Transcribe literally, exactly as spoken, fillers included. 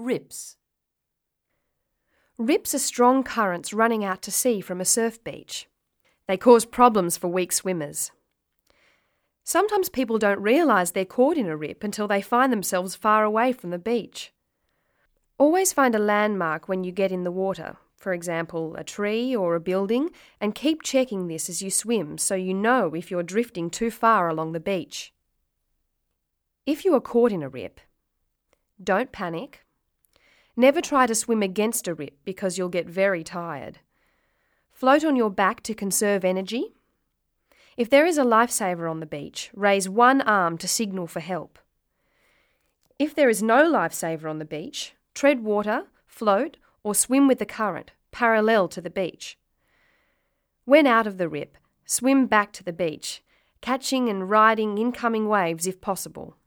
Rips. Rips are strong currents running out to sea from a surf beach. They cause problems for weak swimmers. Sometimes people don't realise they're caught in a rip until they find themselves far away from the beach. Always find a landmark when you get in the water, for example, a tree or a building, and keep checking this as you swim so you know if you're drifting too far along the beach. If you are caught in a rip, don't panic. Never try to swim against a rip because you'll get very tired. Float on your back to conserve energy. If there is a lifesaver on the beach, raise one arm to signal for help. If there is no lifesaver on the beach, tread water, float, or swim with the current, parallel to the beach. When out of the rip, swim back to the beach, catching and riding incoming waves if possible.